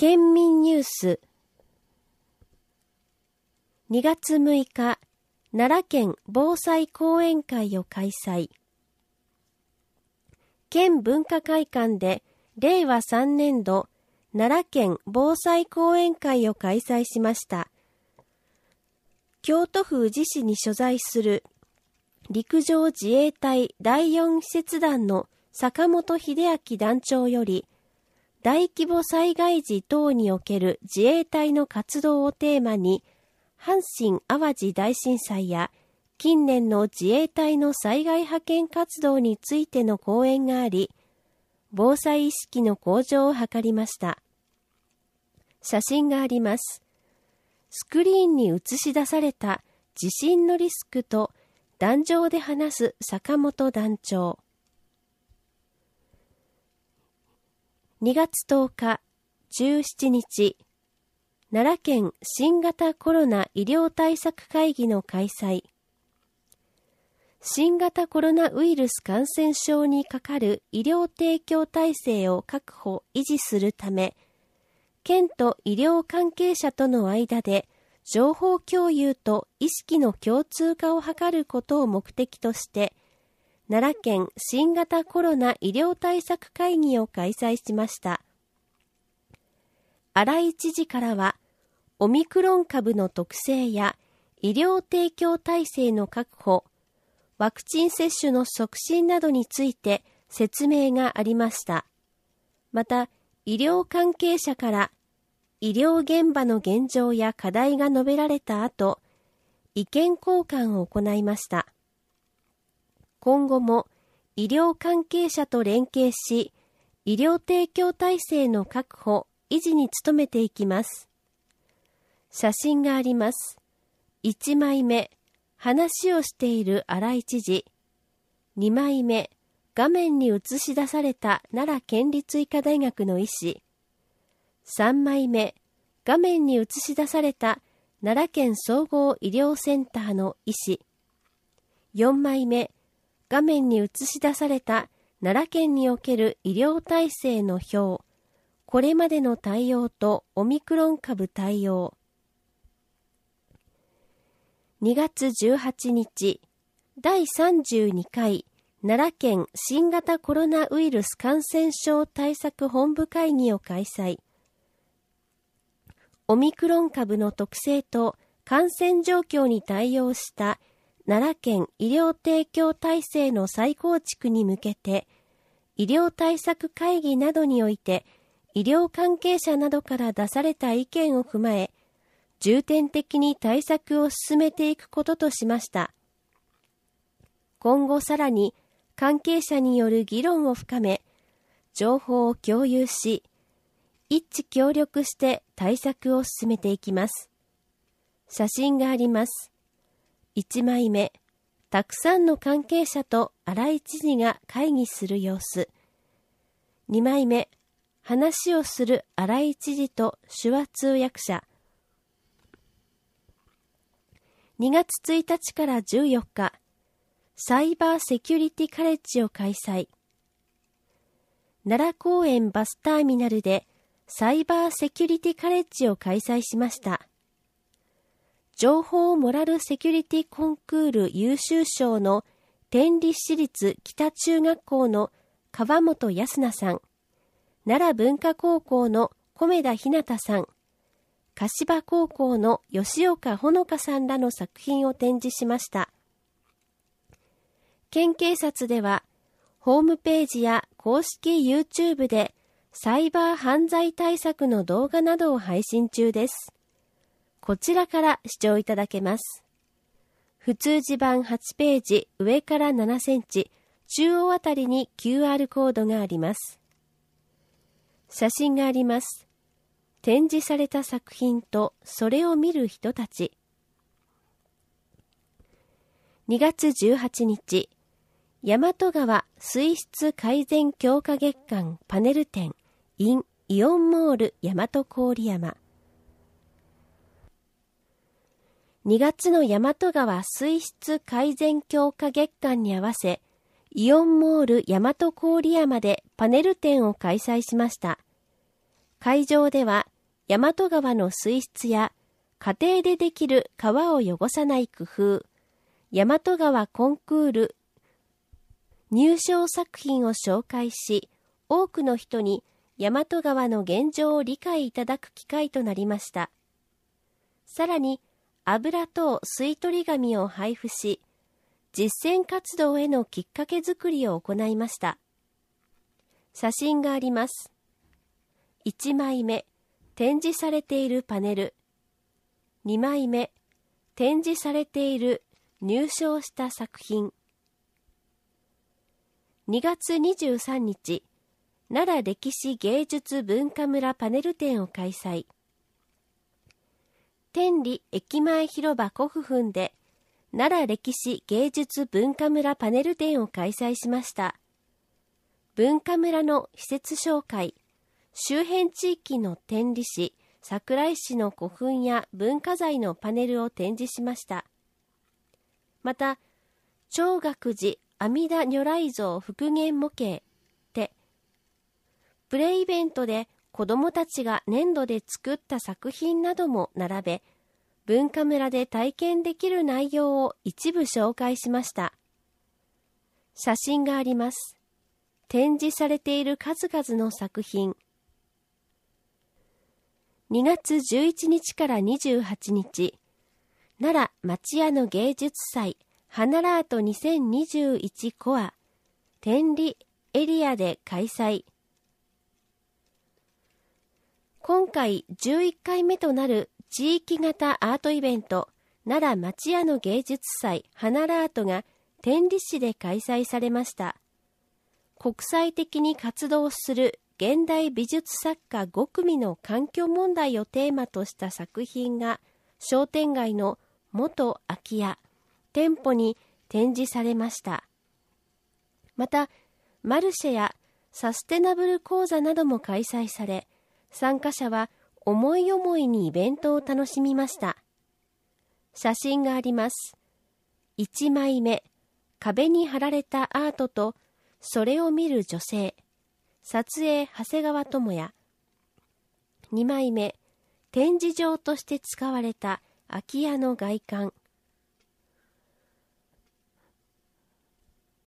県民ニュース。2月6日、奈良県防災講演会を開催。県文化会館で令和3年度奈良県防災講演会を開催しました。京都府宇治市に所在する陸上自衛隊第4施設団の坂本秀明団長より、大規模災害時等における自衛隊の活動をテーマに、阪神・淡路大震災や近年の自衛隊の災害派遣活動についての講演があり、防災意識の向上を図りました。写真があります。スクリーンに映し出された地震のリスクと壇上で話す坂本団長。2月10日、17日、奈良県新型コロナ医療対策会議の開催。新型コロナウイルス感染症にかかる医療提供体制を確保・維持するため、県と医療関係者との間で情報共有と意識の共通化を図ることを目的として、奈良県新型コロナ医療対策会議を開催しました。新井知事からは、オミクロン株の特性や医療提供体制の確保、ワクチン接種の促進などについて説明がありました。また、医療関係者から医療現場の現状や課題が述べられた後、意見交換を行いました。今後も医療関係者と連携し、医療提供体制の確保・維持に努めていきます。写真があります。1枚目、話をしている新井知事。2枚目、画面に映し出された奈良県立医科大学の医師。3枚目、画面に映し出された奈良県総合医療センターの医師。4枚目、画面に映し出された奈良県における医療体制の表、これまでの対応とオミクロン株対応。2月18日、第32回奈良県新型コロナウイルス感染症対策本部会議を開催。オミクロン株の特性と感染状況に対応した奈良県医療提供体制の再構築に向けて、医療対策会議などにおいて、医療関係者などから出された意見を踏まえ、重点的に対策を進めていくこととしました。今後さらに関係者による議論を深め、情報を共有し、一致協力して対策を進めていきます。写真があります。1枚目、たくさんの関係者と新井知事が会議する様子。2枚目、話をする新井知事と手話通訳者。2月1日から14日、サイバーセキュリティカレッジを開催。奈良公園バスターミナルでサイバーセキュリティカレッジを開催しました。情報モラルセキュリティコンクール優秀賞の天理市立北中学校の川本康奈さん、奈良文化高校の米田ひなたさん、柏高校の吉岡ほのかさんらの作品を展示しました。県警察では、ホームページや公式 YouTube でサイバー犯罪対策の動画などを配信中です。こちらから視聴いただけます。普通字版8ページ上から7センチ、中央あたりに QR コードがあります。写真があります。展示された作品とそれを見る人たち。2月18日、大和川水質改善強化月間パネル展 in イオンモール大和郡山。2月の大和川水質改善強化月間に合わせ、イオンモール大和郡山でパネル展を開催しました。会場では、 大和川の水質や家庭でできる川を汚さない工夫、大和川コンクール入賞作品を紹介し、多くの人に大和川の現状を理解いただく機会となりました。さらに、油等吸い取り紙を配布し、実践活動へのきっかけづくりを行いました。写真があります。1枚目、展示されているパネル。2枚目、展示されている入賞した作品。2月23日、奈良歴史芸術文化村パネル展を開催。天理駅前広場古府墳で奈良歴史芸術文化村パネル展を開催しました。文化村の施設紹介、周辺地域の天理市、桜井市の古墳や文化財のパネルを展示しました。また、長岳寺阿弥陀如来像復元模型で、プレイベントで子どもたちが粘土で作った作品なども並べ、文化村で体験できる内容を一部紹介しました。写真があります。展示されている数々の作品。2月11日から28日、奈良町屋の芸術祭花ラート2021コア天理エリアで開催。今回11回目となる地域型アートイベント奈良町屋の芸術祭花ラートが天理市で開催されました。国際的に活動する現代美術作家5組の環境問題をテーマとした作品が商店街の元空き家、店舗に展示されました。また、マルシェやサステナブル講座なども開催され、参加者は思い思いにイベントを楽しみました。写真があります。1枚目、壁に貼られたアートとそれを見る女性。撮影長谷川智也。2枚目、展示場として使われた空き家の外観。